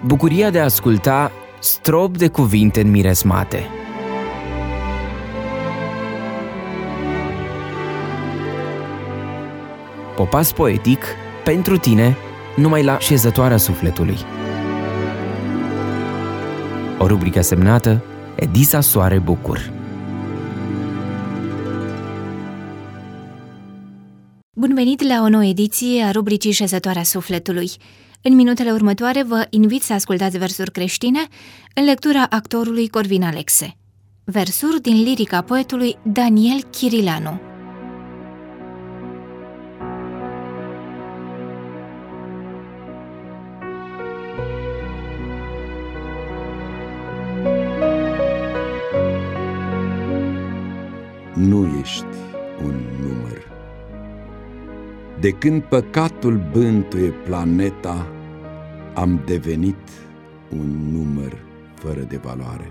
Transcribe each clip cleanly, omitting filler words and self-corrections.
Bucuria de a asculta strop de cuvinte înmiresmate. Popas poetic pentru tine, numai la Șezătoarea Sufletului. O rubrică semnată Edisa Soare Bucur. Bun venit la o nouă ediție a rubricii Șezătoarea Sufletului. În minutele următoare vă invit să ascultați versuri creștine în lectura actorului Corvin Alexe. Versuri din lirica poetului Daniel Chirilanu. Nu ești un număr. De când păcatul bântuie planeta, am devenit un număr fără de valoare.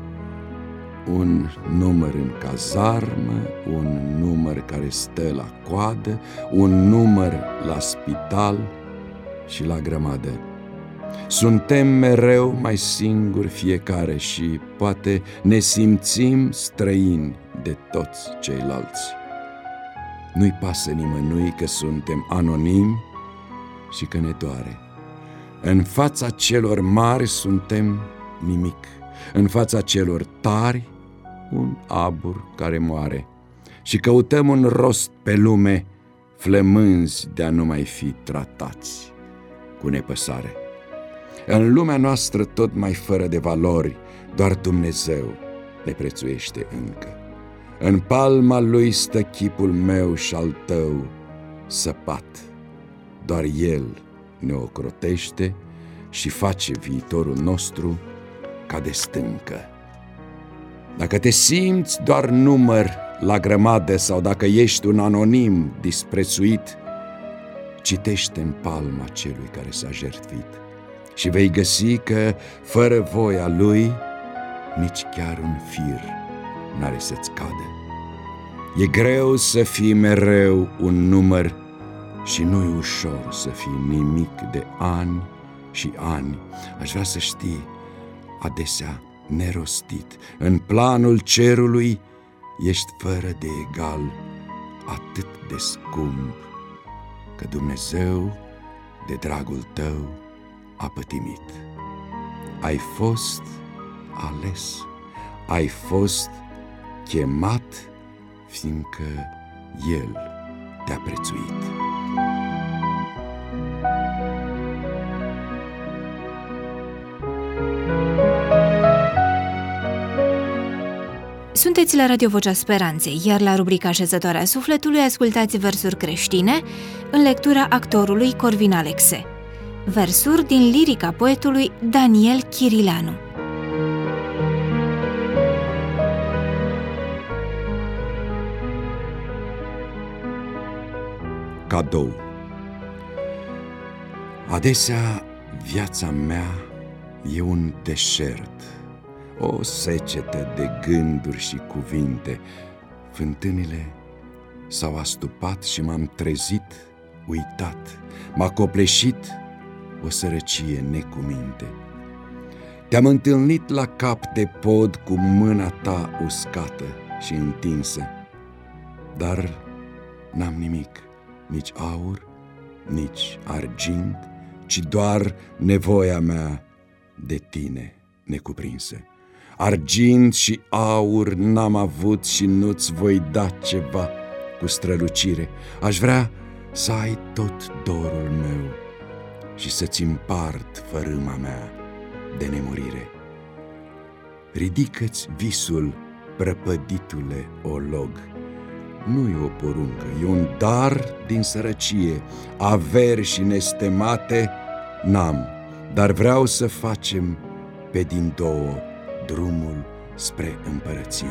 Un număr în cazarmă, un număr care stă la coadă, un număr la spital și la grămadă. Suntem mereu mai singuri fiecare și poate ne simțim străini de toți ceilalți. Nu-i pasă nimănui că suntem anonimi și că ne doare. În fața celor mari suntem nimic, în fața celor tari un abur care moare. Și căutăm un rost pe lume, flămânzi de a nu mai fi tratați cu nepăsare. În lumea noastră tot mai fără de valori, doar Dumnezeu ne prețuiește încă. În palma lui stă chipul meu și al tău săpat. Doar El ne ocrotește și face viitorul nostru ca de stâncă. Dacă te simți doar număr la grămadă sau dacă ești un anonim disprețuit, citește în palma celui care s-a jertfit și vei găsi că, fără voia Lui, nici chiar un fir n-are să-ți cadă. E greu să fii mereu un număr și nu-i ușor să fii nimic de ani și ani. Aș vrea să știi, adesea nerostit, în planul cerului ești fără de egal, atât de scump, că Dumnezeu de dragul tău a pătimit. Ai fost ales, ai fost chemat, fiindcă El te-a prețuit. Sunteți la Radio Vocea Speranței, iar la rubrica Șezătoarea Sufletului ascultați versuri creștine în lectura actorului Corvin Alexe. Versuri din lirica poetului Daniel Chirilanu. Cadou. Adesea viața mea e un deșert, o secetă de gânduri și cuvinte. Fântânile s-au astupat și m-am trezit uitat, m-a copleșit o sărăcie necuminte. Te-am întâlnit la cap de pod cu mâna ta uscată și întinsă, dar n-am nimic, nici aur, nici argint, ci doar nevoia mea de tine necuprinsă. Argint și aur n-am avut și nu-ți voi da ceva cu strălucire. Aș vrea să ai tot dorul meu și să-ți împart fărâma mea de nemurire. Ridică-ți visul, prăpăditule olog. Nu-i o poruncă, e un dar din sărăcie. Averi și nestemate n-am, dar vreau să facem pe din două drumul spre împărăție.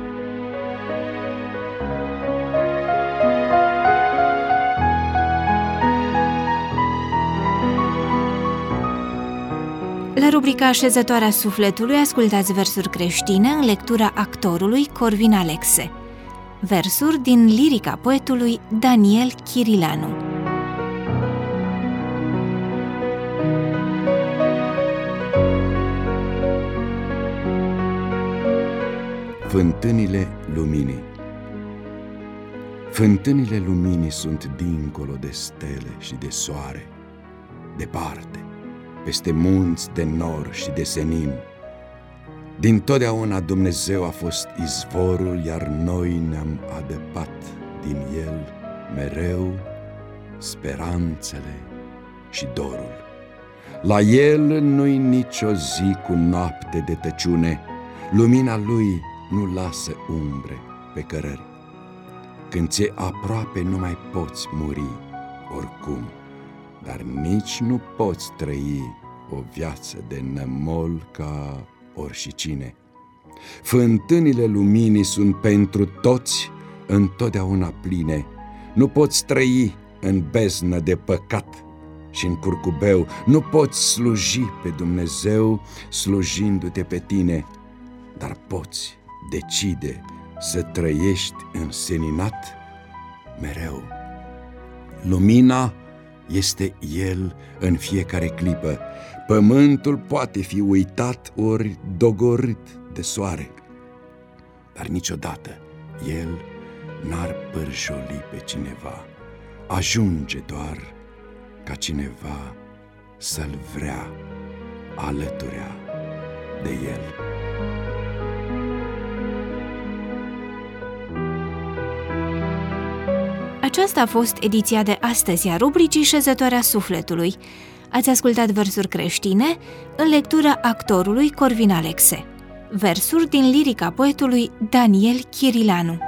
La rubrica Șezătoarea Sufletului ascultați versuri creștine în lectura actorului Corvin Alexe. Versuri din lirica poetului Daniel Chirilanu. Fântânile luminii. Fântânile luminii sunt dincolo de stele și de soare, departe, peste munți de nor și de senin. Dintotdeauna Dumnezeu a fost izvorul, iar noi ne-am adăpat din El mereu speranțele și dorul. La El nu-i nicio zi cu noapte de tăciune, lumina Lui nu lasă umbre pe cărări. Când ți-e aproape nu mai poți muri oricum, dar nici nu poți trăi o viață de nămol ca oricine. Fântânile luminii sunt pentru toți întotdeauna pline. Nu poți trăi în beznă de păcat și în curcubeu, nu poți sluji pe Dumnezeu slujindu-te pe tine, dar poți decide să trăiești înseninat mereu. Lumina este El în fiecare clipă. Pământul poate fi uitat ori dogorât de soare, dar niciodată El n-ar pârjoli pe cineva. Ajunge doar ca cineva să-L vrea alăturea de El. Aceasta a fost ediția de astăzi a rubricii Șezătoarea Sufletului. Ați ascultat versuri creștine în lectura actorului Corvin Alexe. Versuri din lirica poetului Daniel Chirilanu.